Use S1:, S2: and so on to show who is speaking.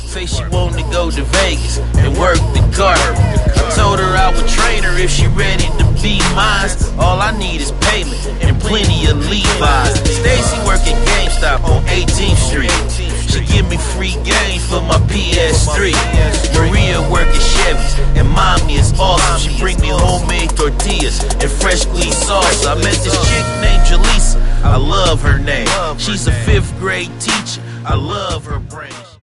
S1: Say she wanna go to Vegas and work the Carter. I told her I would train her if she ready to be mine. All I need is payment and plenty of Levi's. Stacy work at GameStop on 18th Street. She give me free games for my PS3. Maria work at Chevy's and mommy is awesome. She bring me homemade tortillas and fresh squeezed salsa. I met this chick named Jaleesa. I love her name. She's a 5th grade teacher. I love her brain.